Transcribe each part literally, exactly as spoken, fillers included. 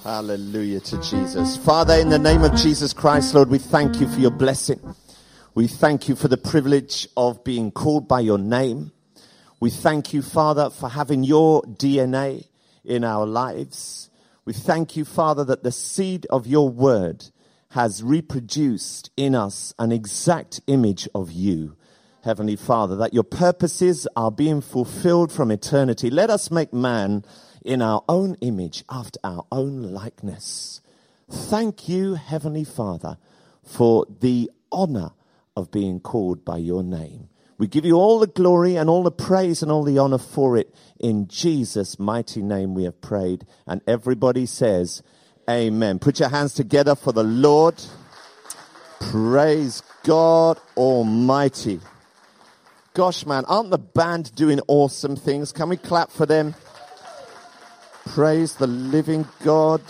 Hallelujah to Jesus. Father, in the name of Jesus Christ, Lord, we thank you for your blessing. We thank you for the privilege of being called by your name. We thank you, Father, for having your D N A in our lives. We thank you, Father, that the seed of your word has reproduced in us an exact image of you, Heavenly Father, that your purposes are being fulfilled from eternity. Let us make man in our own image, after our own likeness. Thank you, Heavenly Father, for the honor of being called by your name. We give you all the glory and all the praise and all the honor for it. In Jesus' mighty name we have prayed. And everybody says, amen. Put your hands together for the Lord. Praise God Almighty. Gosh, man, aren't the band doing awesome things? Can we clap for them? Praise the living God.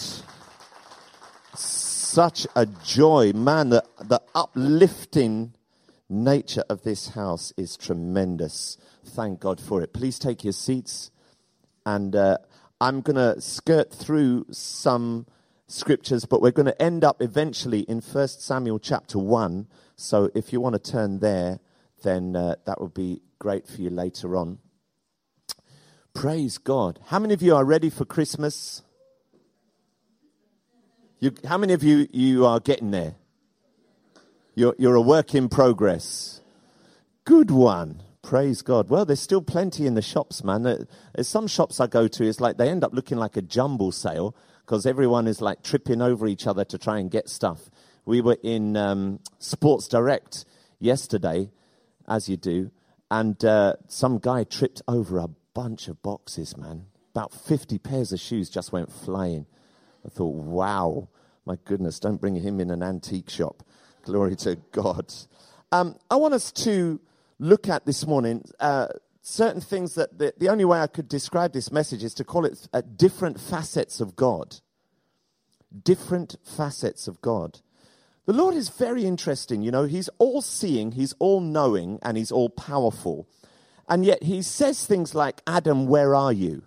Such a joy. Man, the, the uplifting nature of this house is tremendous. Thank God for it. Please take your seats. And uh, I'm going to skirt through some scriptures, but we're going to end up eventually in First Samuel chapter one. So if you want to turn there, then uh, that would be great for you later on. Praise God. How many of you are ready for Christmas? You, how many of you, you are getting there? You're, you're a work in progress. Good one. Praise God. Well, there's still plenty in the shops, man. There's some shops I go to, it's like they end up looking like a jumble sale because everyone is like tripping over each other to try and get stuff. We were in um, Sports Direct yesterday, as you do, and uh, some guy tripped over a bunch of boxes, man. About fifty pairs of shoes just went flying. I thought, wow, my goodness, don't bring him in an antique shop. Glory to God. Um, I want us to look at this morning uh, certain things that the, the only way I could describe this message is to call it uh, different facets of God. Different facets of God. The Lord is very interesting. You know, he's all-seeing, he's all-knowing, and he's all-powerful. And yet he says things like, Adam, where are you?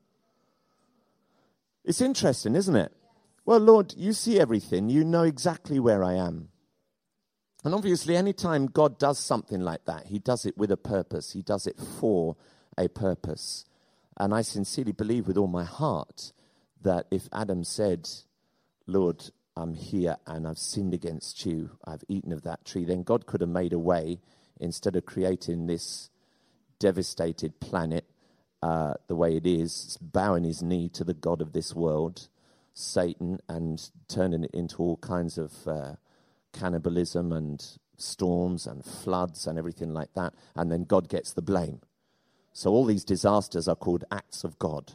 It's interesting, isn't it? Well, Lord, you see everything. You know exactly where I am. And obviously, anytime God does something like that, he does it with a purpose. He does it for a purpose. And I sincerely believe with all my heart that if Adam said, Lord, I'm here and I've sinned against you, I've eaten of that tree, then God could have made a way instead of creating this devastated planet uh, the way it is, bowing his knee to the God of this world, Satan, and turning it into all kinds of uh, cannibalism and storms and floods and everything like that. And then God gets the blame. So all these disasters are called acts of God.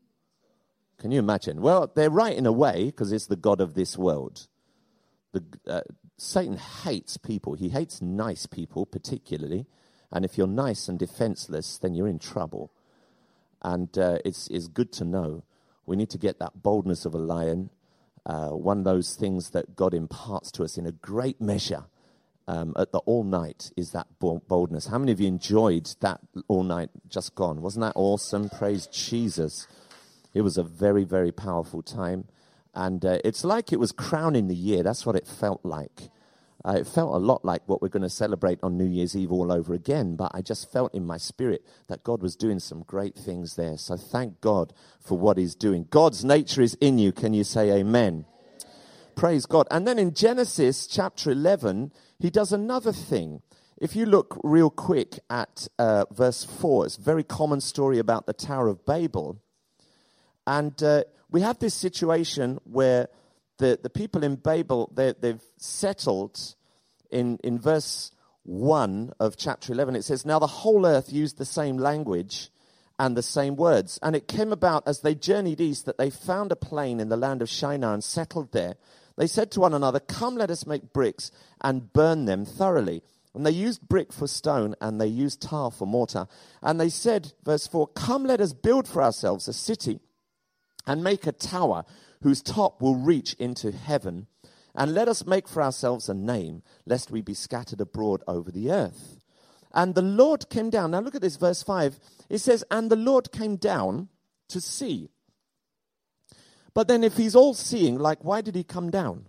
Can you imagine? Well, they're right in a way because it's the God of this world. The, uh, Satan hates people. He hates nice people particularly. And if you're nice and defenseless, then you're in trouble. And uh, it's, it's good to know. We need to get that boldness of a lion, uh, one of those things that God imparts to us in a great measure um, at the all night is that boldness. How many of you enjoyed that all night just gone? Wasn't that awesome? Praise Jesus. It was a very, very powerful time. And uh, it's like it was crowning the year. That's what it felt like. Uh, it felt a lot like what we're going to celebrate on New Year's Eve all over again, but I just felt in my spirit that God was doing some great things there. So thank God for what he's doing. God's nature is in you. Can you say amen? Praise God. And then in Genesis chapter eleven, he does another thing. If you look real quick at uh, verse four, it's a very common story about the Tower of Babel. And uh, we have this situation where The, the people in Babel, they've settled in, in verse one of chapter eleven. It says, now the whole earth used the same language and the same words. And it came about as they journeyed east that they found a plain in the land of Shinar and settled there. They said to one another, come, let us make bricks and burn them thoroughly. And they used brick for stone and they used tar for mortar. And they said, verse four, come, let us build for ourselves a city and make a tower whose top will reach into heaven, and let us make for ourselves a name, lest we be scattered abroad over the earth. And the Lord came down. Now look at this, verse five. It says, and the Lord came down to see But then if he's all-seeing, like, why did he come down?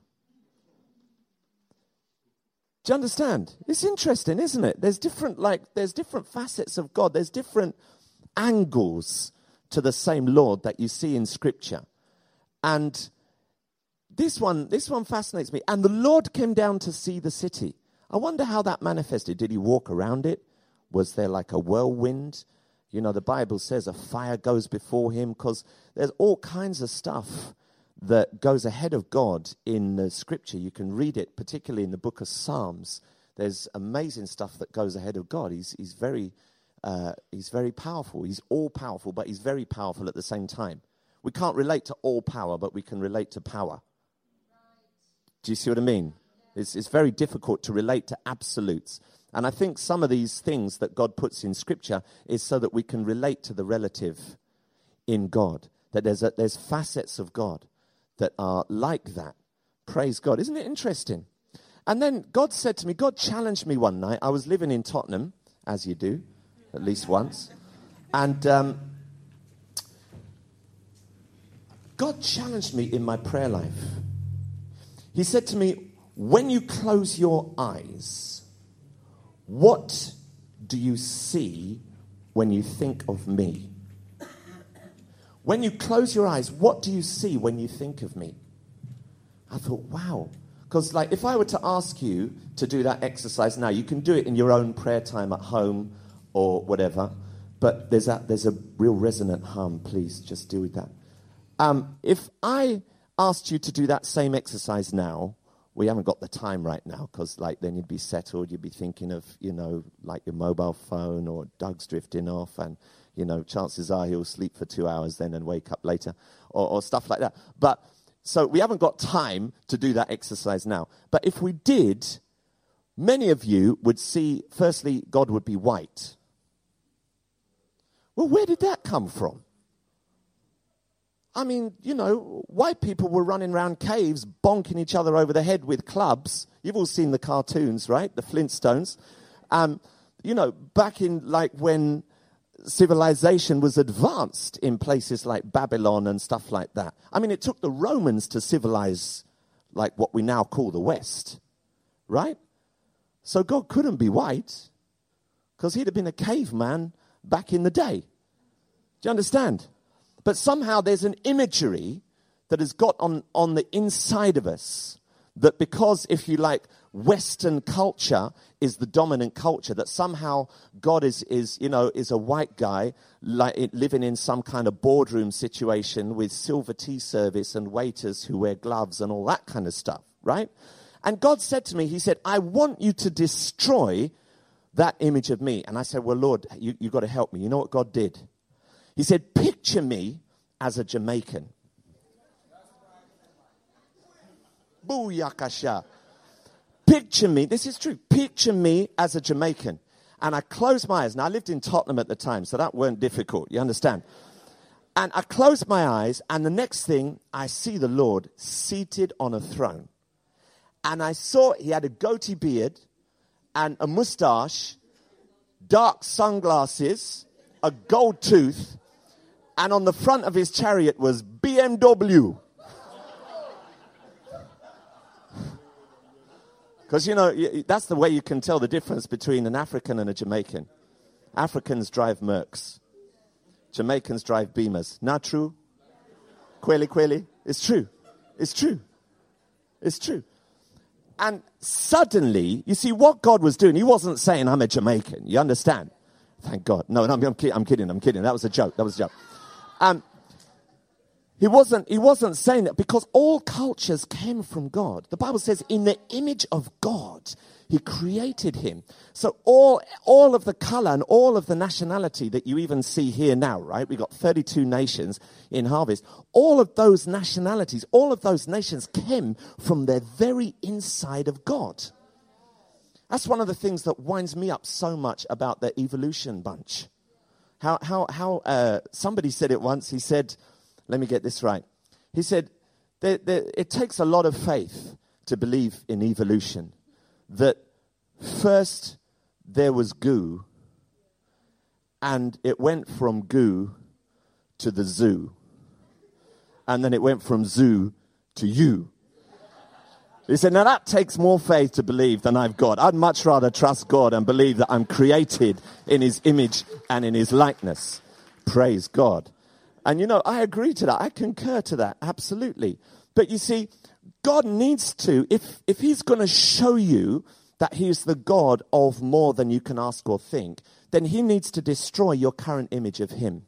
Do you understand? It's interesting, isn't it? There's different, like, there's different facets of God. There's different angles to the same Lord that you see in Scripture. And this one, this one fascinates me. And the Lord came down to see the city. I wonder how that manifested. Did he walk around it? Was there like a whirlwind? You know, the Bible says a fire goes before him, because there's all kinds of stuff that goes ahead of God in the Scripture. You can read it, particularly in the book of Psalms. There's amazing stuff that goes ahead of God. He's he's very uh, he's very powerful. He's all powerful, but he's very powerful at the same time. We can't relate to all power, but we can relate to power. Do you see what I mean? It's, it's very difficult to relate to absolutes. And I think some of these things that God puts in Scripture is so that we can relate to the relative in God. That there's a, there's facets of God that are like that. Praise God. Isn't it interesting? And then God said to me, God challenged me one night. I was living in Tottenham, as you do, at least once. And um, God challenged me in my prayer life. He said to me, when you close your eyes, what do you see when you think of me? When you close your eyes, what do you see when you think of me? I thought, wow. Because like, if I were to ask you to do that exercise now, you can do it in your own prayer time at home or whatever. But there's a, there's a real resonant hum. Please just deal with that. Um, if I asked you to do that same exercise now, we haven't got the time right now, because like then you'd be settled, you'd be thinking of, you know, like your mobile phone, or Doug's drifting off, and, you know, chances are he'll sleep for two hours then and wake up later, or, or stuff like that. But so we haven't got time to do that exercise now. But if we did, many of you would see, firstly, God would be white. Well, where did that come from? I mean, you know, white people were running around caves, bonking each other over the head with clubs. You've all seen the cartoons, right? The Flintstones. Um, you know, back in like when civilization was advanced in places like Babylon and stuff like that. I mean, it took the Romans to civilize like what we now call the West, right? So God couldn't be white, because he'd have been a caveman back in the day. Do you understand? But somehow there's an imagery that has got on, on the inside of us, that because, if you like, Western culture is the dominant culture, that somehow God is, is you know, is a white guy like living in some kind of boardroom situation with silver tea service and waiters who wear gloves and all that kind of stuff, right? And God said to me, he said, I want you to destroy that image of me. And I said, well, Lord, you, you've got to help me. You know what God did? He said, picture me as a Jamaican. Booyakasha. Picture me, this is true, picture me as a Jamaican. And I closed my eyes. Now, I lived in Tottenham at the time, so that weren't difficult, you understand? And I closed my eyes, and the next thing, I see the Lord seated on a throne. And I saw he had a goatee beard and a mustache, dark sunglasses, a gold tooth, and on the front of his chariot was B M W. Because, you know, that's the way you can tell the difference between an African and a Jamaican. Africans drive Mercs. Jamaicans drive Beamers. Not true? Kweli kweli? It's true. It's true. It's true. And suddenly, you see, what God was doing, he wasn't saying, I'm a Jamaican. You understand? Thank God. No, no, I'm, I'm, kidding, I'm kidding. I'm kidding. That was a joke. That was a joke. Um, he wasn't, he wasn't saying that, because all cultures came from God. The Bible says, in the image of God, he created him. So all, all of the color and all of the nationality that you even see here now, right? We've got thirty-two nations in Harvest. All of those nationalities, all of those nations came from the very inside of God. That's one of the things that winds me up so much about the evolution bunch. How, how, how, uh, somebody said it once. He said, let me get this right. He said, there, there, it takes a lot of faith to believe in evolution. That first there was goo, and it went from goo to the zoo. And then it went from zoo to you. He said, now that takes more faith to believe than I've got. I'd much rather trust God and believe that I'm created in his image and in his likeness. Praise God. And you know, I agree to that. I concur to that. Absolutely. But you see, God needs to, if, if he's going to show you that he is the God of more than you can ask or think, then he needs to destroy your current image of him.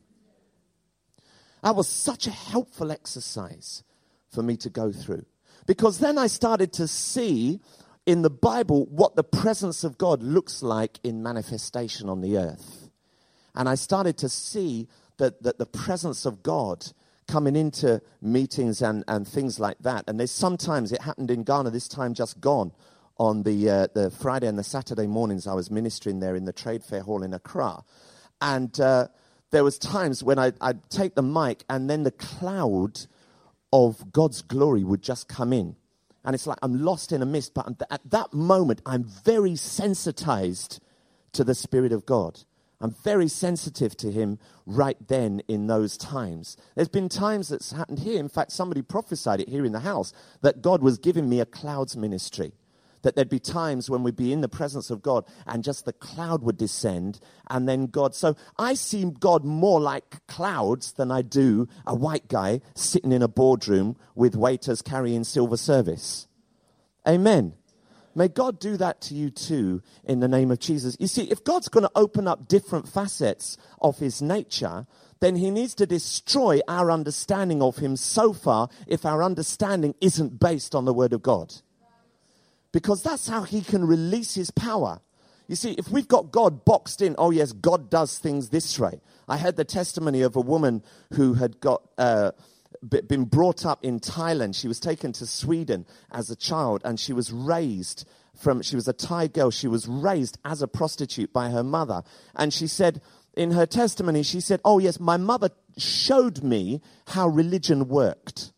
That was such a helpful exercise for me to go through. Because then I started to see in the Bible what the presence of God looks like in manifestation on the earth. And I started to see that, that the presence of God coming into meetings and, and things like that. And there's sometimes, it happened in Ghana, this time just gone, on the uh, the Friday and the Saturday mornings I was ministering there in the Trade Fair Hall in Accra. And uh, there was times when I, I'd take the mic and then the cloud of God's glory would just come in. And it's like I'm lost in a mist, but at that moment, I'm very sensitized to the Spirit of God. I'm very sensitive to him right then in those times. There's been times that's happened here. In fact, somebody prophesied it here in the house, that God was giving me a clouds ministry. That there'd be times when we'd be in the presence of God and just the cloud would descend and then God. So I see God more like clouds than I do a white guy sitting in a boardroom with waiters carrying silver service. Amen. May God do that to you too in the name of Jesus. You see, if God's going to open up different facets of his nature, then he needs to destroy our understanding of him so far if our understanding isn't based on the word of God. Because that's how he can release his power. You see, if we've got God boxed in, oh yes, God does things this way. I heard the testimony of a woman who had got uh, been brought up in Thailand. She was taken to Sweden as a child, and she was raised from, she was a Thai girl. She was raised as a prostitute by her mother. And she said, in her testimony, she said, oh yes, my mother showed me how religion worked.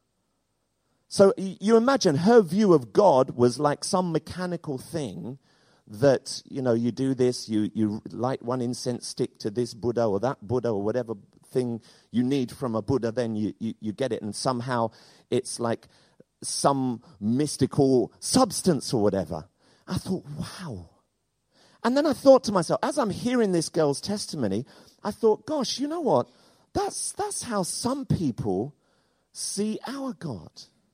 So you imagine her view of God was like some mechanical thing that, you know, you do this, you, you light one incense stick to this Buddha or that Buddha or whatever thing you need from a Buddha, then you, you, you get it. And somehow it's like some mystical substance or whatever. I thought, wow. And then I thought to myself, as I'm hearing this girl's testimony, I thought, gosh, you know what? That's, that's how some people see our God.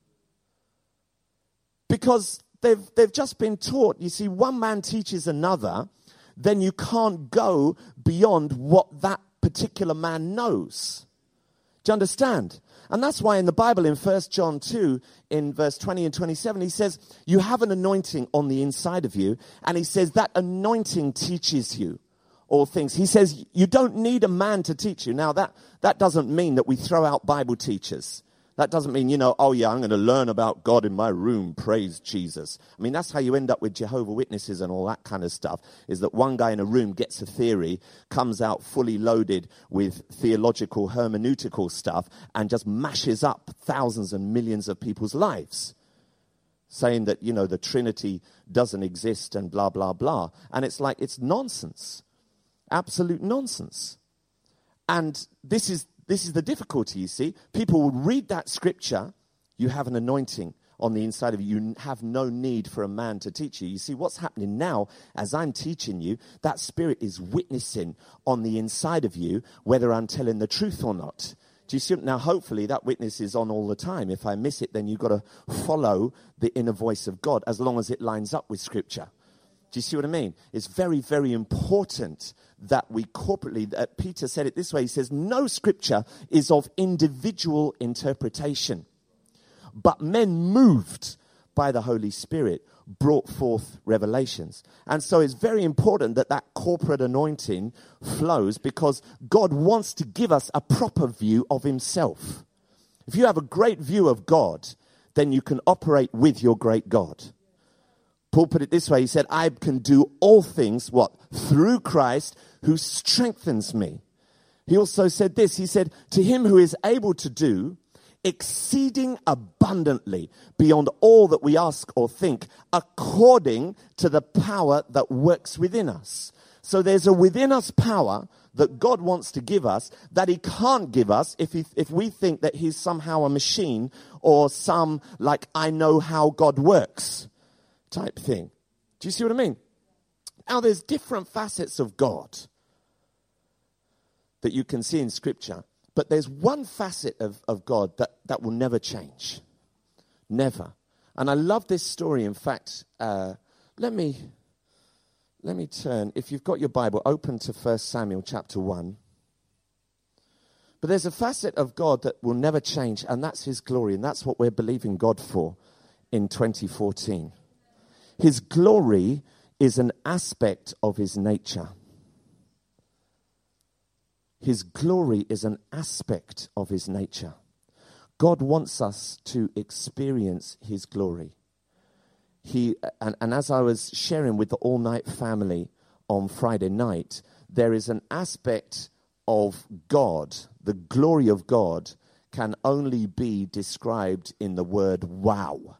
Because they've they've just been taught, you see, one man teaches another, then you can't go beyond what that particular man knows. Do you understand? And that's why in the Bible, in First John two, in verse twenty and twenty-seven, he says, you have an anointing on the inside of you. And he says that anointing teaches you all things. He says you don't need a man to teach you. Now, that, that doesn't mean that we throw out Bible teachers. That doesn't mean, you know, oh yeah, I'm going to learn about God in my room, praise Jesus. I mean, that's how you end up with Jehovah's Witnesses and all that kind of stuff, is that one guy in a room gets a theory, comes out fully loaded with theological, hermeneutical stuff, and just mashes up thousands and millions of people's lives, saying that, you know, the Trinity doesn't exist and blah, blah, blah. And it's like, it's nonsense, absolute nonsense. And this is This is the difficulty, you see. People will read that scripture, you have an anointing on the inside of you. You have no need for a man to teach you. You see, what's happening now, as I'm teaching you, that spirit is witnessing on the inside of you, whether I'm telling the truth or not. Do you see? Now, hopefully, that witness is on all the time. If I miss it, then you've got to follow the inner voice of God, as long as it lines up with scripture. Do you see what I mean? It's very, very important that we corporately, that Peter said it this way, he says, no scripture is of individual interpretation, but men moved by the Holy Spirit brought forth revelations. And so it's very important that that corporate anointing flows, because God wants to give us a proper view of himself. If you have a great view of God, then you can operate with your great God. Paul put it this way, he said, I can do all things, what? Through Christ who strengthens me. He also said this, he said, to him who is able to do exceeding abundantly beyond all that we ask or think, according to the power that works within us. So there's a within us power that God wants to give us that he can't give us if he, if we think that he's somehow a machine or some, like, I know how God works type thing. Do you see what I mean? Now, there's different facets of God that you can see in Scripture, but there's one facet of, of God that, that will never change. Never. And I love this story. In fact, uh, let me let me turn. If you've got your Bible, open to First Samuel chapter one. But there's a facet of God that will never change, and that's his glory. And that's what we're believing God for in twenty fourteen. His glory is an aspect of his nature. His glory is an aspect of his nature. God wants us to experience his glory. He and, and as I was sharing with the All Night family on Friday night, there is an aspect of God, the glory of God, can only be described in the word wow.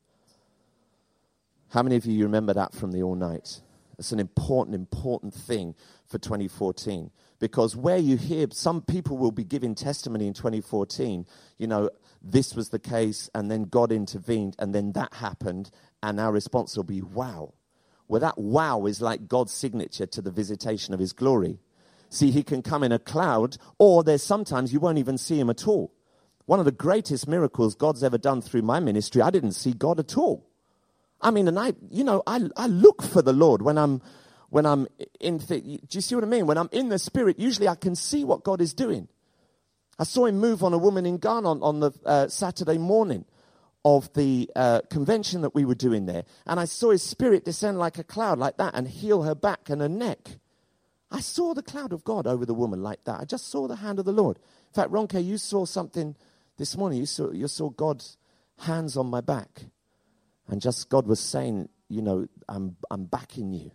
How many of you remember that from the All Night? It's an important, important thing for twenty fourteen. Because where you hear, some people will be giving testimony in twenty fourteen, you know, this was the case, and then God intervened, and then that happened, and our response will be, wow. Well, that wow is like God's signature to the visitation of his glory. See, he can come in a cloud, or there's sometimes you won't even see him at all. One of the greatest miracles God's ever done through my ministry, I didn't see God at all. I mean, and I, you know, I, I look for the Lord when I'm, when I'm in, th- do you see what I mean? When I'm in the Spirit, usually I can see what God is doing. I saw him move on a woman in Ghana on, on the uh, Saturday morning of the uh, convention that we were doing there. And I saw his Spirit descend like a cloud like that and heal her back and her neck. I saw the cloud of God over the woman like that. I just saw the hand of the Lord. In fact, Ronke, you saw something this morning. You saw, you saw God's hands on my back. And just God was saying, you know, I'm I'm backing you.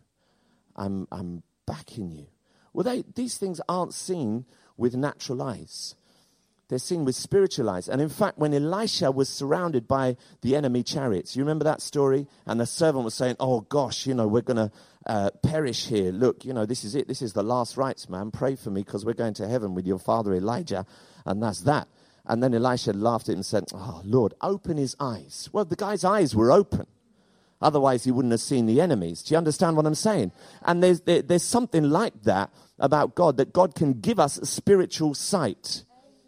I'm I'm backing you. Well, they, these things aren't seen with natural eyes. They're seen with spiritual eyes. And in fact, when Elisha was surrounded by the enemy chariots, you remember that story? And the servant was saying, oh gosh, you know, we're going to uh, perish here. Look, you know, this is it. This is the last rites, man. Pray for me because we're going to heaven with your father Elijah. And that's that. And then Elisha laughed at him and said, oh, Lord, open his eyes. Well, the guy's eyes were open. Otherwise, he wouldn't have seen the enemies. Do you understand what I'm saying? And there's there, there's something like that about God, that God can give us spiritual sight.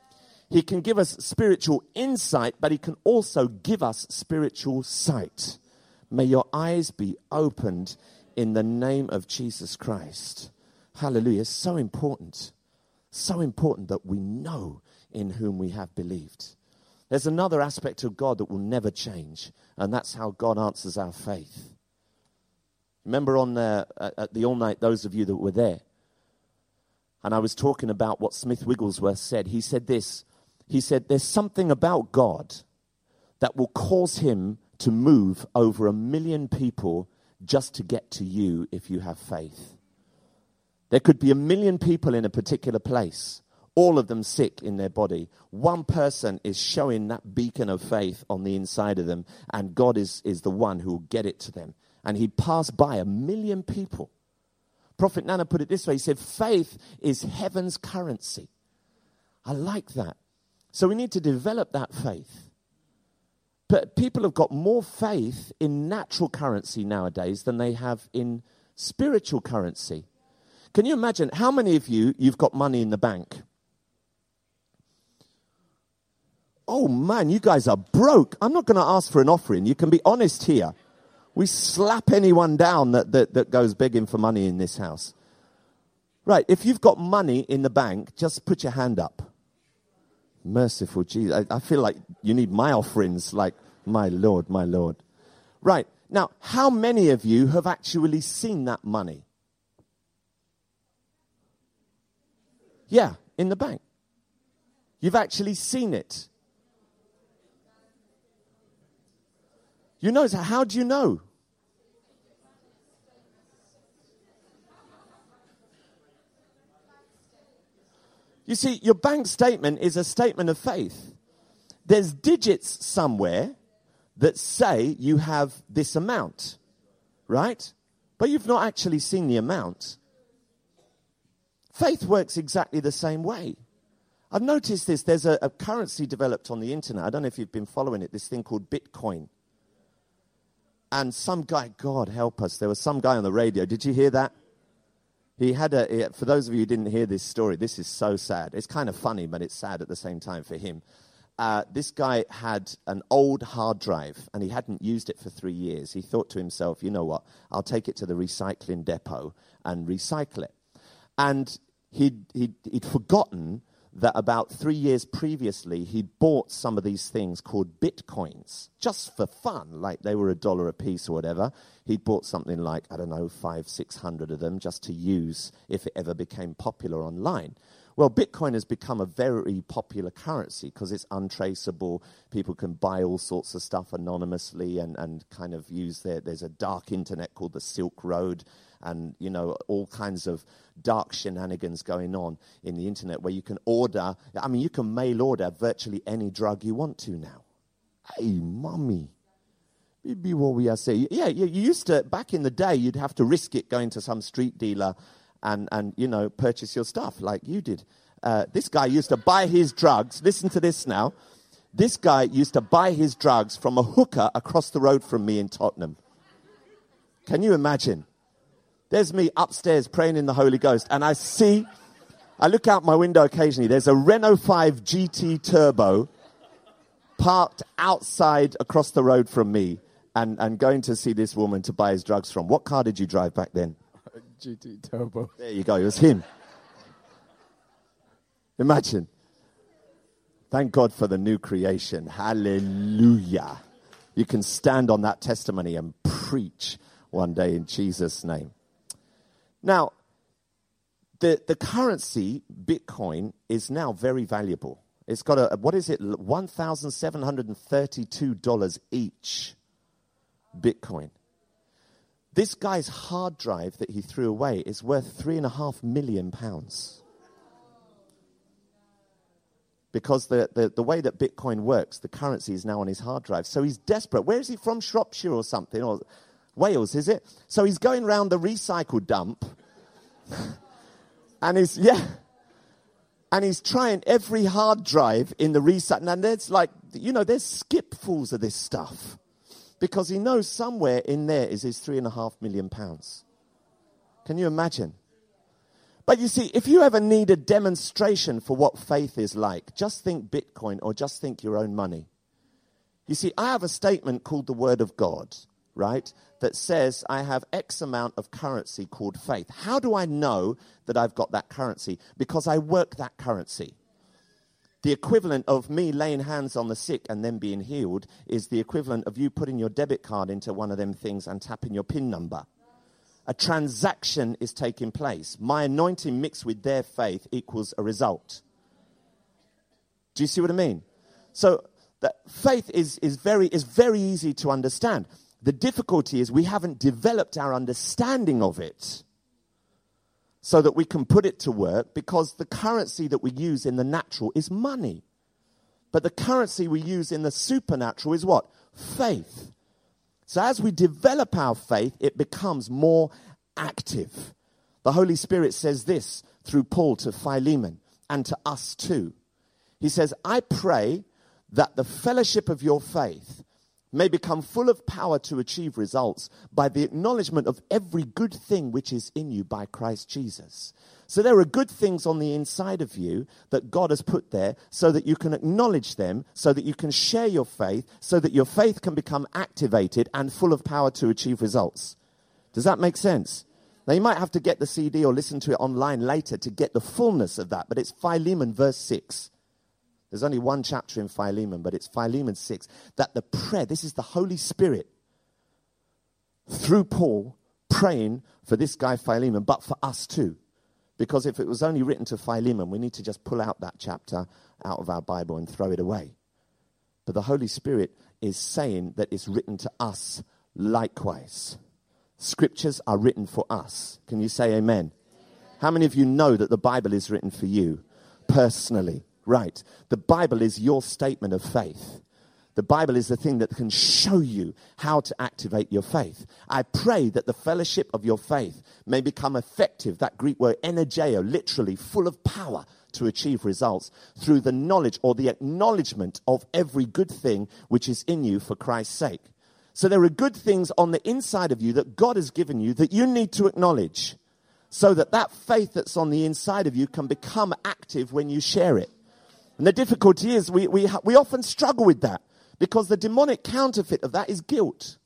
He can give us spiritual insight, but he can also give us spiritual sight. May your eyes be opened in the name of Jesus Christ. Hallelujah. It's so important. So important that we know in whom we have believed. There's another aspect of God that will never change, and that's how God answers our faith. Remember on uh, at the All Night, those of you that were there, and I was talking about what Smith Wigglesworth said. He said this. He said, there's something about God that will cause him to move over a million people just to get to you if you have faith. There could be a million people in a particular place, all of them sick in their body. One person is showing that beacon of faith on the inside of them, and God is, is the one who will get it to them. And he'd pass by a million people. Prophet Nana put it this way. He said, faith is heaven's currency. I like that. So we need to develop that faith. But people have got more faith in natural currency nowadays than they have in spiritual currency. Can you imagine how many of you, you've got money in the bank? Oh man, you guys are broke. I'm not going to ask for an offering. You can be honest here. We slap anyone down that, that, that goes begging for money in this house. Right, if you've got money in the bank, just put your hand up. Merciful Jesus. I, I feel like you need my offerings, like, my Lord, my Lord. Right, now, how many of you have actually seen that money? Yeah, in the bank. You've actually seen it. You know, how do you know? You see, your bank statement is a statement of faith. There's digits somewhere that say you have this amount, right? But you've not actually seen the amount. Faith works exactly the same way. I've noticed this. There's a, a currency developed on the internet. I don't know if you've been following it, this thing called Bitcoin. And some guy, God help us, there was some guy on the radio. Did you hear that? He had a, for those of you who didn't hear this story, this is so sad. It's kind of funny, but it's sad at the same time for him. Uh, this guy had an old hard drive, and he hadn't used it for three years. He thought to himself, you know what, I'll take it to the recycling depot and recycle it. And he'd, he'd, he'd forgotten that about three years previously, he'd bought some of these things called Bitcoins, just for fun, like they were a dollar a piece or whatever. He'd bought something like, I don't know, five, six hundred of them just to use if it ever became popular online. Well, Bitcoin has become a very popular currency because it's untraceable. People can buy all sorts of stuff anonymously and, and kind of use their, there's a dark internet called the Silk Road, and, you know, all kinds of dark shenanigans going on in the internet where you can order, I mean, you can mail order virtually any drug you want to now. Hey, mommy. Maybe what we are saying. Yeah, you used to, back in the day, you'd have to risk it going to some street dealer and, and you know, purchase your stuff like you did. Uh, this guy used to buy his drugs. Listen to this now. This guy used to buy his drugs from a hooker across the road from me in Tottenham. Can you imagine? There's me upstairs praying in the Holy Ghost, and I see, I look out my window occasionally, there's a Renault five G T Turbo parked outside across the road from me and, and going to see this woman to buy his drugs from. What car did you drive back then? G T Turbo. There you go, it was him. Imagine. Thank God for the new creation. Hallelujah. You can stand on that testimony and preach one day in Jesus' name. Now, the, the currency, Bitcoin, is now very valuable. It's got a, what is it, one thousand seven hundred thirty-two dollars each, Bitcoin. This guy's hard drive that he threw away is worth three and a half million pounds. Because the, the, the way that Bitcoin works, the currency is now on his hard drive. So he's desperate. Where is he from? Shropshire or something, or Wales, is it? So he's going around the recycle dump, and he's, yeah, and he's trying every hard drive in the recycle, and there's like, you know, there's skipfuls of this stuff, because he knows somewhere in there is his three and a half million pounds. Can you imagine? But you see, if you ever need a demonstration for what faith is like, just think Bitcoin or just think your own money. You see, I have a statement called the Word of God, right, that says I have X amount of currency called faith. How do I know that I've got that currency? Because I work that currency. The equivalent of me laying hands on the sick and them being healed is the equivalent of you putting your debit card into one of them things and tapping your PIN number. A transaction is taking place. My anointing mixed with their faith equals a result. Do you see what I mean? So that faith is, is very is very easy to understand. The difficulty is we haven't developed our understanding of it so that we can put it to work, because the currency that we use in the natural is money. But the currency we use in the supernatural is what? Faith. So as we develop our faith, it becomes more active. The Holy Spirit says this through Paul to Philemon and to us too. He says, I pray that the fellowship of your faith may become full of power to achieve results by the acknowledgement of every good thing which is in you by Christ Jesus. So there are good things on the inside of you that God has put there so that you can acknowledge them, so that you can share your faith, so that your faith can become activated and full of power to achieve results. Does that make sense? Now you might have to get the C D or listen to it online later to get the fullness of that, but it's Philemon verse six. There's only one chapter in Philemon, but it's Philemon six. That the prayer, this is the Holy Spirit, through Paul, praying for this guy Philemon, but for us too. Because if it was only written to Philemon, we need to just pull out that chapter out of our Bible and throw it away. But the Holy Spirit is saying that it's written to us likewise. Scriptures are written for us. Can you say amen? How many of you know that the Bible is written for you personally? Right. The Bible is your statement of faith. The Bible is the thing that can show you how to activate your faith. I pray that the fellowship of your faith may become effective, that Greek word energeo, literally full of power to achieve results through the knowledge or the acknowledgement of every good thing which is in you for Christ's sake. So there are good things on the inside of you that God has given you that you need to acknowledge so that that faith that's on the inside of you can become active when you share it. And the difficulty is we, we, we often struggle with that because the demonic counterfeit of that is guilt.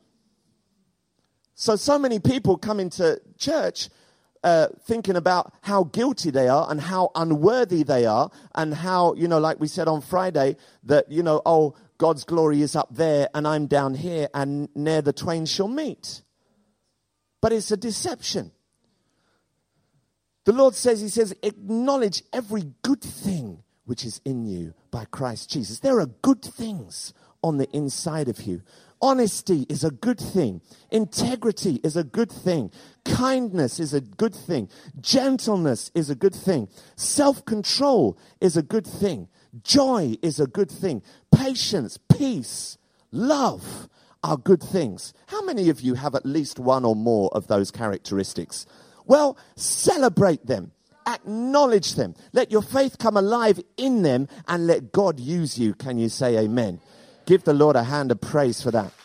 So, so many people come into church uh, thinking about how guilty they are and how unworthy they are and how, you know, like we said on Friday, that, you know, oh, God's glory is up there and I'm down here and ne'er the twain shall meet. But it's a deception. The Lord says, he says, acknowledge every good thing which is in you by Christ Jesus. There are good things on the inside of you. Honesty is a good thing. Integrity is a good thing. Kindness is a good thing. Gentleness is a good thing. Self-control is a good thing. Joy is a good thing. Patience, peace, love are good things. How many of you have at least one or more of those characteristics? Well, celebrate them. Acknowledge them. Let your faith come alive in them and let God use you. Can you say amen? Give the Lord a hand of praise for that.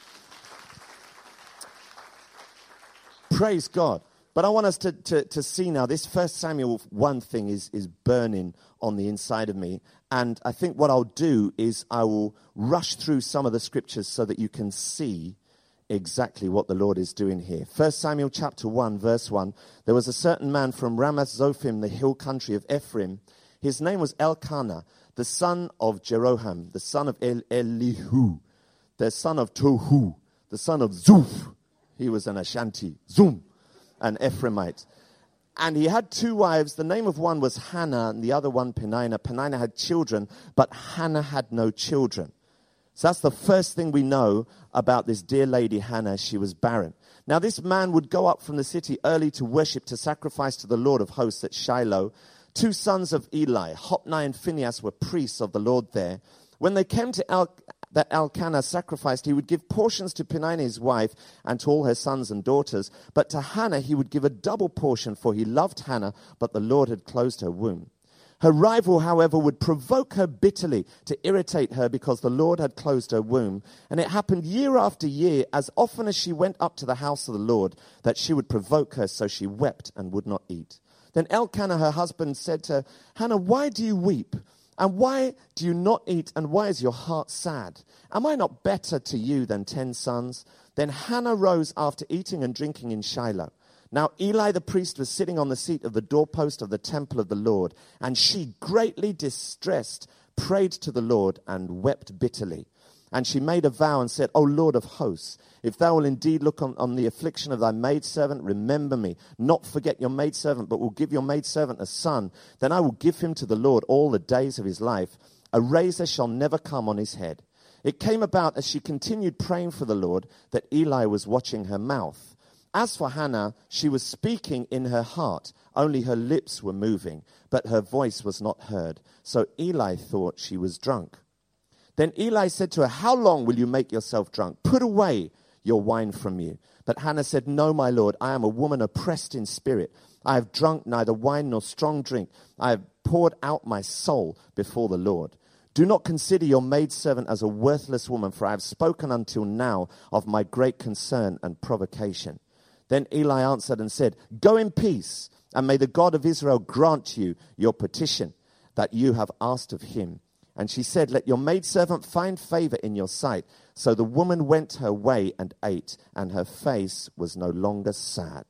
Praise God. But I want us to, to, to see now, this First Samuel one thing is, is burning on the inside of me. And I think what I'll do is I will rush through some of the scriptures so that you can see exactly what the Lord is doing here. First Samuel chapter one, verse one. There was a certain man from Ramath Zophim, the hill country of Ephraim. His name was Elkanah, the son of Jeroham, the son of El- Elihu, the son of Tohu, the son of Zuph. He was an Ashanti, Zum, an Ephraimite. And he had two wives. The name of one was Hannah and the other one Peninnah. Peninnah had children, but Hannah had no children. So that's the first thing we know about this dear lady Hannah. She was barren. Now this man would go up from the city early to worship, to sacrifice to the Lord of hosts at Shiloh. Two sons of Eli, Hophni and Phinehas, were priests of the Lord there. When they came to El- that Elkanah sacrificed, he would give portions to Peninnah his wife and to all her sons and daughters. But to Hannah he would give a double portion, for he loved Hannah, but the Lord had closed her womb. Her rival, however, would provoke her bitterly to irritate her because the Lord had closed her womb. And it happened year after year, as often as she went up to the house of the Lord, that she would provoke her, so she wept and would not eat. Then Elkanah, her husband, said to her, Hannah, why do you weep? And why do you not eat? And why is your heart sad? Am I not better to you than ten sons? Then Hannah rose after eating and drinking in Shiloh. Now Eli the priest was sitting on the seat of the doorpost of the temple of the Lord, and she, greatly distressed, prayed to the Lord and wept bitterly. And she made a vow and said, O Lord of hosts, if thou will indeed look on, on the affliction of thy maidservant, remember me, not forget your maidservant, but will give your maidservant a son, then I will give him to the Lord all the days of his life. A razor shall never come on his head. It came about as she continued praying for the Lord that Eli was watching her mouth. As for Hannah, she was speaking in her heart, only her lips were moving, but her voice was not heard. So Eli thought she was drunk. Then Eli said to her, How long will you make yourself drunk? Put away your wine from you. But Hannah said, No, my Lord, I am a woman oppressed in spirit. I have drunk neither wine nor strong drink. I have poured out my soul before the Lord. Do not consider your maidservant as a worthless woman, for I have spoken until now of my great concern and provocation. Then Eli answered and said, Go in peace, and may the God of Israel grant you your petition that you have asked of him. And she said, Let your maidservant find favor in your sight. So the woman went her way and ate, and her face was no longer sad.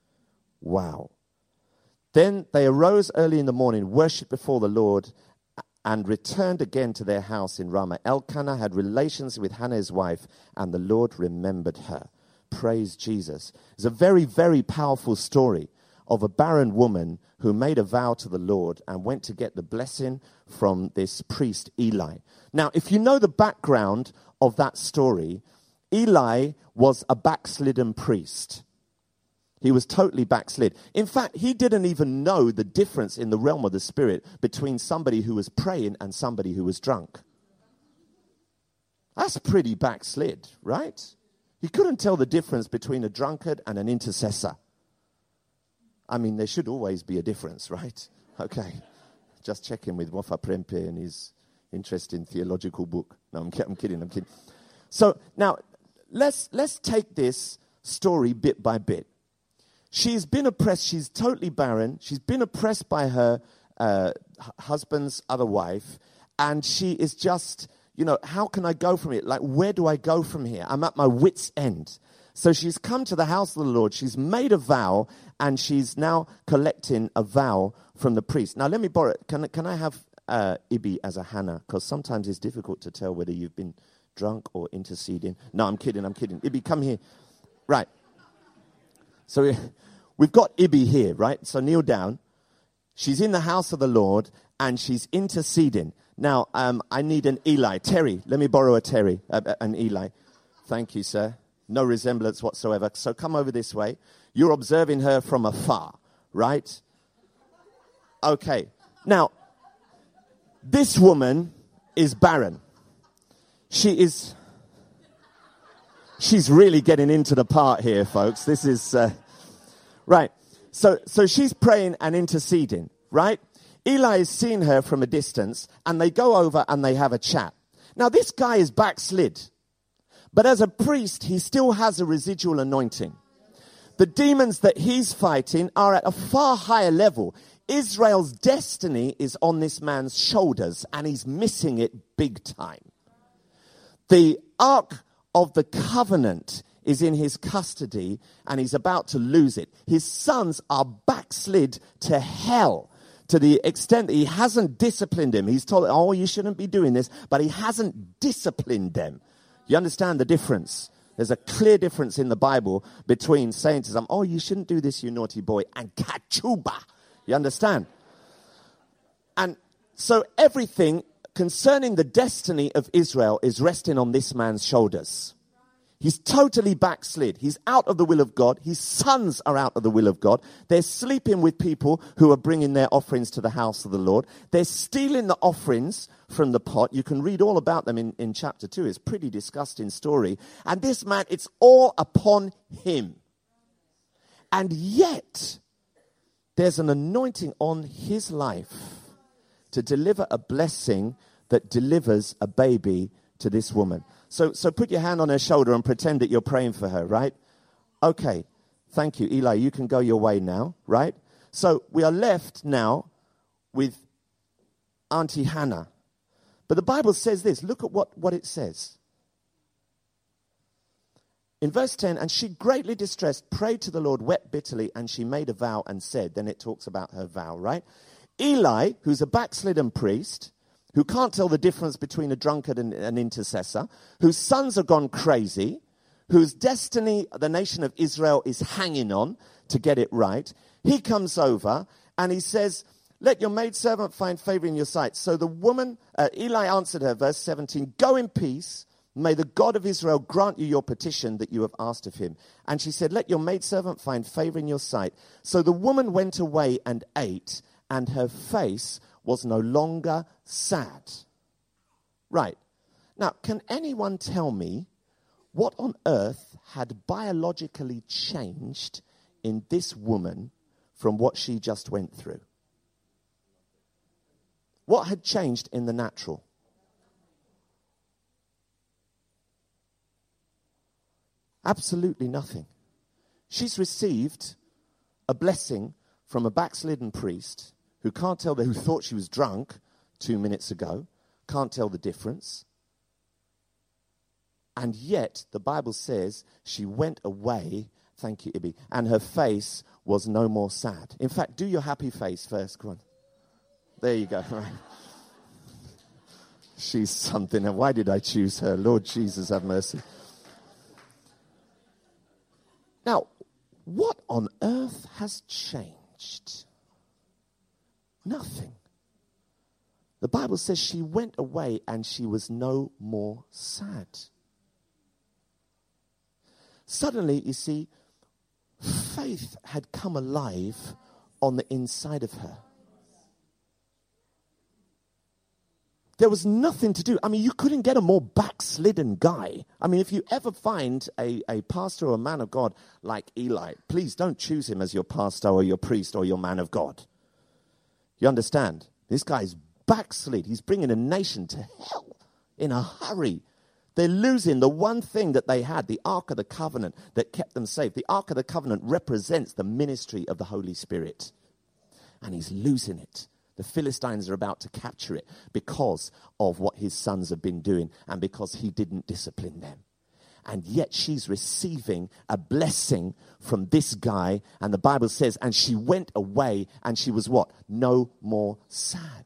Wow. Then they arose early in the morning, worshipped before the Lord, and returned again to their house in Ramah. Elkanah had relations with Hannah his wife, and the Lord remembered her. Praise Jesus. It's a very, very powerful story of a barren woman who made a vow to the Lord and went to get the blessing from this priest, Eli. Now, if you know the background of that story, Eli was a backslidden priest. He was totally backslid. In fact, he didn't even know the difference in the realm of the spirit between somebody who was praying and somebody who was drunk. That's pretty backslid, right? He couldn't tell the difference between a drunkard and an intercessor. I mean, there should always be a difference, right? Okay. Just checking with Wafa Prempe and his interesting theological book. No, I'm, I'm kidding, I'm kidding. So now, let's let's take this story bit by bit. She's been oppressed. She's totally barren. She's been oppressed by her uh, husband's other wife. And she is just, you know, how can I go from it? Like, where do I go from here? I'm at my wit's end. So she's come to the house of the Lord. She's made a vow, and she's now collecting a vow from the priest. Now, let me borrow it. Can, can I have uh, Ibi as a Hannah? Because sometimes it's difficult to tell whether you've been drunk or interceding. No, I'm kidding. I'm kidding. Ibi, come here. Right. So we, we've got Ibi here, right? So kneel down. She's in the house of the Lord, and she's interceding. Now, um, I need an Eli. Terry, let me borrow a Terry, uh, an Eli. Thank you, sir. No resemblance whatsoever. So come over this way. You're observing her from afar, right? Okay. Now, this woman is barren. She is... She's really getting into the part here, folks. This is... Uh, right. So, so she's praying and interceding, right? Eli is seeing her from a distance, and they go over and they have a chat. Now, this guy is backslid. But as a priest, he still has a residual anointing. The demons that he's fighting are at a far higher level. Israel's destiny is on this man's shoulders, and he's missing it big time. The Ark of the Covenant is in his custody, and he's about to lose it. His sons are backslid to hell, to the extent that he hasn't disciplined him. He's told, oh, you shouldn't be doing this, but he hasn't disciplined them. You understand the difference? There's a clear difference in the Bible between saying to them, oh, you shouldn't do this, you naughty boy, and kachuba. You understand? And so everything concerning the destiny of Israel is resting on this man's shoulders. He's totally backslid. He's out of the will of God. His sons are out of the will of God. They're sleeping with people who are bringing their offerings to the house of the Lord. They're stealing the offerings from the pot. You can read all about them in, in chapter two. It's a pretty disgusting story. And this man, it's all upon him. And yet, there's an anointing on his life to deliver a blessing that delivers a baby to this woman. So so put your hand on her shoulder and pretend that you're praying for her, right? Okay. Thank you, Eli. You can go your way now, right? So we are left now with Auntie Hannah. But the Bible says this. Look at what, what it says. In verse ten, and she greatly distressed, prayed to the Lord, wept bitterly, and she made a vow and said, then it talks about her vow, right? Eli, who's a backslidden priest, who can't tell the difference between a drunkard and an intercessor, whose sons have gone crazy, whose destiny the nation of Israel is hanging on to get it right. He comes over and he says, let your maidservant find favor in your sight. So the woman, uh, Eli answered her, verse seventeen, go in peace. May the God of Israel grant you your petition that you have asked of him. And she said, let your maidservant find favor in your sight. So the woman went away and ate, and her face was no longer sad. Right. Now, can anyone tell me what on earth had biologically changed in this woman from what she just went through? What had changed in the natural? Absolutely nothing. She's received a blessing from a backslidden priest who can't tell, the, who thought she was drunk two minutes ago, can't tell the difference. And yet, the Bible says she went away, thank you, Ibi, and her face was no more sad. In fact, do your happy face first. Come on. There you go. Right. She's something. And why did I choose her? Lord Jesus, have mercy. Now, what on earth has changed? Nothing. The Bible says she went away and she was no more sad. Suddenly, you see, faith had come alive on the inside of her. There was nothing to do. I mean, you couldn't get a more backslidden guy. I mean, if you ever find a, a pastor or a man of God like Eli, please don't choose him as your pastor or your priest or your man of God. You understand? This guy's backslid. He's bringing a nation to hell in a hurry. They're losing the one thing that they had, the Ark of the Covenant that kept them safe. The Ark of the Covenant represents the ministry of the Holy Spirit. And he's losing it. The Philistines are about to capture it because of what his sons have been doing and because he didn't discipline them. And yet she's receiving a blessing from this guy. And the Bible says, and she went away and she was what? No more sad.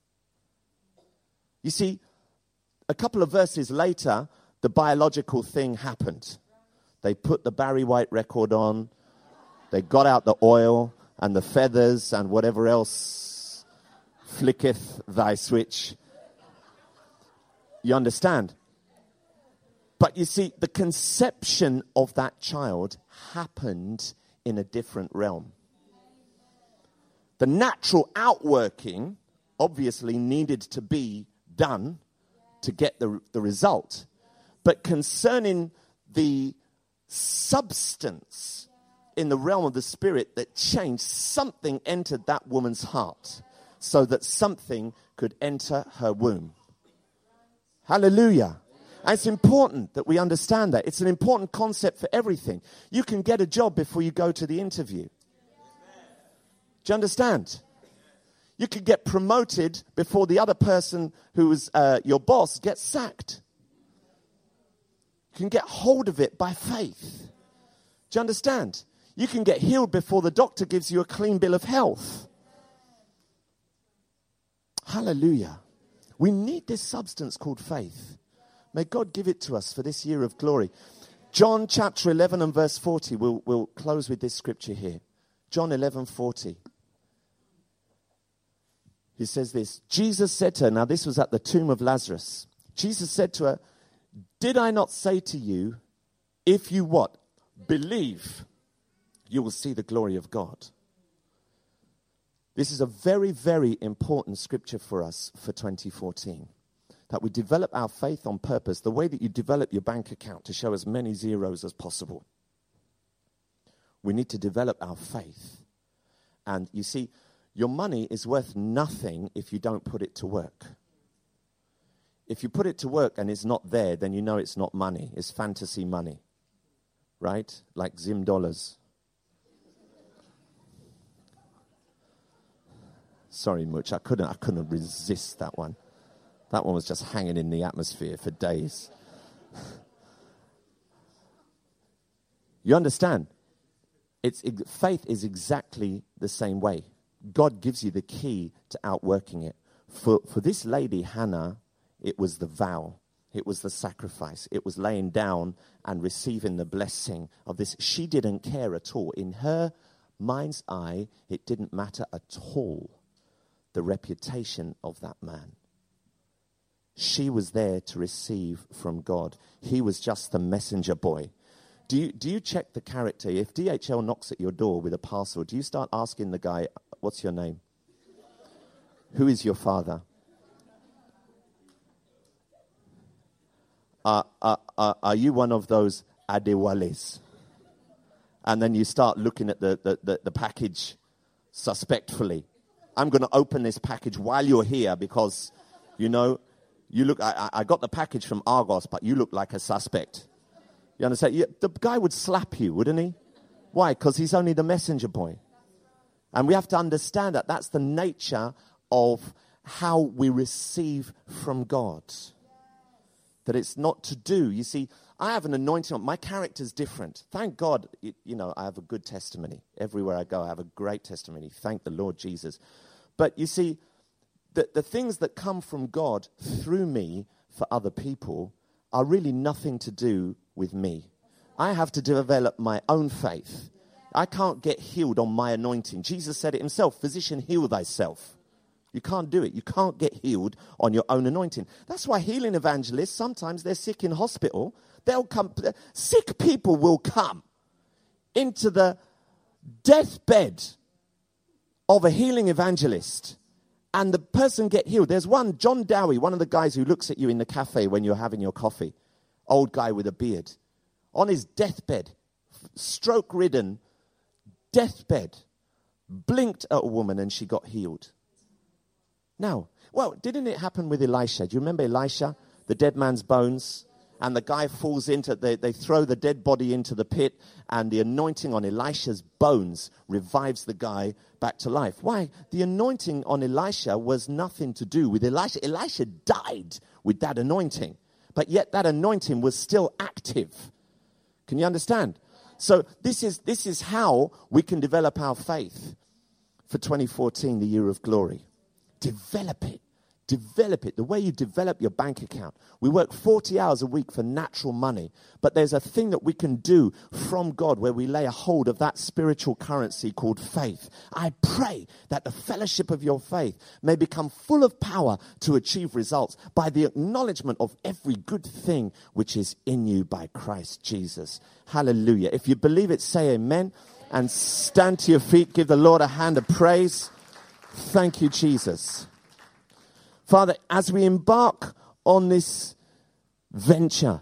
You see, a couple of verses later, the biological thing happened. They put the Barry White record on. They got out the oil and the feathers and whatever else flicketh thy switch. You understand? But you see, the conception of that child happened in a different realm. The natural outworking obviously needed to be done to get the, the result. But concerning the substance in the realm of the spirit that changed, something entered that woman's heart so that something could enter her womb. Hallelujah. And it's important that we understand that. It's an important concept for everything. You can get a job before you go to the interview. Do you understand? You could get promoted before the other person who was uh, your boss gets sacked. You can get hold of it by faith. Do you understand? You can get healed before the doctor gives you a clean bill of health. Hallelujah. We need this substance called faith. May God give it to us for this year of glory. John chapter eleven and verse forty. We'll, we'll close with this scripture here. John eleven forty. He says this. Jesus said to her, now this was at the tomb of Lazarus. Jesus said to her, did I not say to you, if you what? Believe, you will see the glory of God. This is a very, very important scripture for us for twenty fourteen. That we develop our faith on purpose, the way that you develop your bank account to show as many zeros as possible. We need to develop our faith. And you see, your money is worth nothing if you don't put it to work. If you put it to work and it's not there, then you know it's not money. It's fantasy money. Right? Like Zim dollars. Sorry, Much. I couldn't, I couldn't resist that one. That one was just hanging in the atmosphere for days. You understand? It's, it, faith is exactly the same way. God gives you the key to outworking it. For, for this lady, Hannah, it was the vow. It was the sacrifice. It was laying down and receiving the blessing of this. She didn't care at all. In her mind's eye, it didn't matter at all the reputation of that man. She was there to receive from God. He was just the messenger boy. Do you, do you check the character? If D H L knocks at your door with a parcel, do you start asking the guy, what's your name? Who is your father? Uh, uh, uh, are you one of those Adewales? And then you start looking at the, the, the, the package suspectfully. I'm going to open this package while you're here because, you know, you look. I, I got the package from Argos, but you look like a suspect. You understand? You, the guy would slap you, wouldn't he? Why? Because he's only the messenger boy. And we have to understand that that's the nature of how we receive from God. That it's not to do. You see, I have an anointing on. My character's different. Thank God, you, you know, I have a good testimony. Everywhere I go, I have a great testimony. Thank the Lord Jesus. But you see, the, the things that come from God through me for other people are really nothing to do with me. I have to develop my own faith. I can't get healed on my anointing. Jesus said it himself, physician, heal thyself. You can't do it. You can't get healed on your own anointing. That's why healing evangelists, sometimes they're sick in hospital. They'll come, sick people will come into the deathbed of a healing evangelist and the person get healed. There's one, John Dowie, one of the guys who looks at you in the cafe when you're having your coffee. Old guy with a beard. On his deathbed, stroke-ridden, deathbed, blinked at a woman and she got healed. Now, well, didn't it happen with Elisha? Do you remember Elisha? The dead man's bones? And the guy falls into, they, they throw the dead body into the pit, and the anointing on Elisha's bones revives the guy back to life. Why? The anointing on Elisha was nothing to do with Elisha. Elisha died with that anointing, but yet that anointing was still active. Can you understand? So this is, this is how we can develop our faith for twenty fourteen, the year of glory. Develop it. Develop it. The way you develop your bank account. We work forty hours a week for natural money. But there's a thing that we can do from God where we lay a hold of that spiritual currency called faith. I pray that the fellowship of your faith may become full of power to achieve results by the acknowledgement of every good thing which is in you by Christ Jesus. Hallelujah. If you believe it, say amen. And stand to your feet. Give the Lord a hand of praise. Thank you, Jesus. Father, as we embark on this venture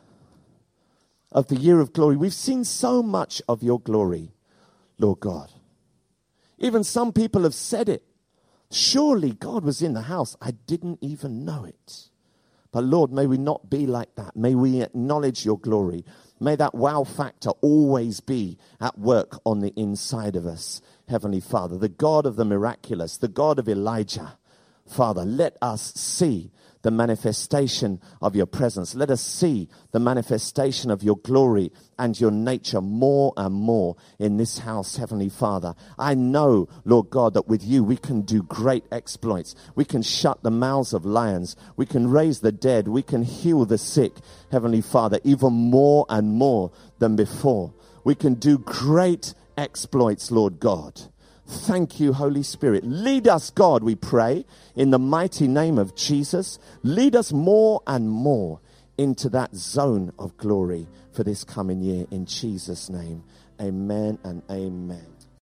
of the year of glory, we've seen so much of your glory, Lord God. Even some people have said it. Surely God was in the house. I didn't even know it. But Lord, may we not be like that. May we acknowledge your glory. May that wow factor always be at work on the inside of us, Heavenly Father, the God of the miraculous, the God of Elijah. Father, let us see the manifestation of your presence. Let us see the manifestation of your glory and your nature more and more in this house, Heavenly Father. I know, Lord God, that with you we can do great exploits. We can shut the mouths of lions. We can raise the dead. We can heal the sick, Heavenly Father, even more and more than before. We can do great exploits, Lord God. Thank you, Holy Spirit. Lead us, God, we pray, in the mighty name of Jesus. Lead us more and more into that zone of glory for this coming year. In Jesus' name, amen and amen.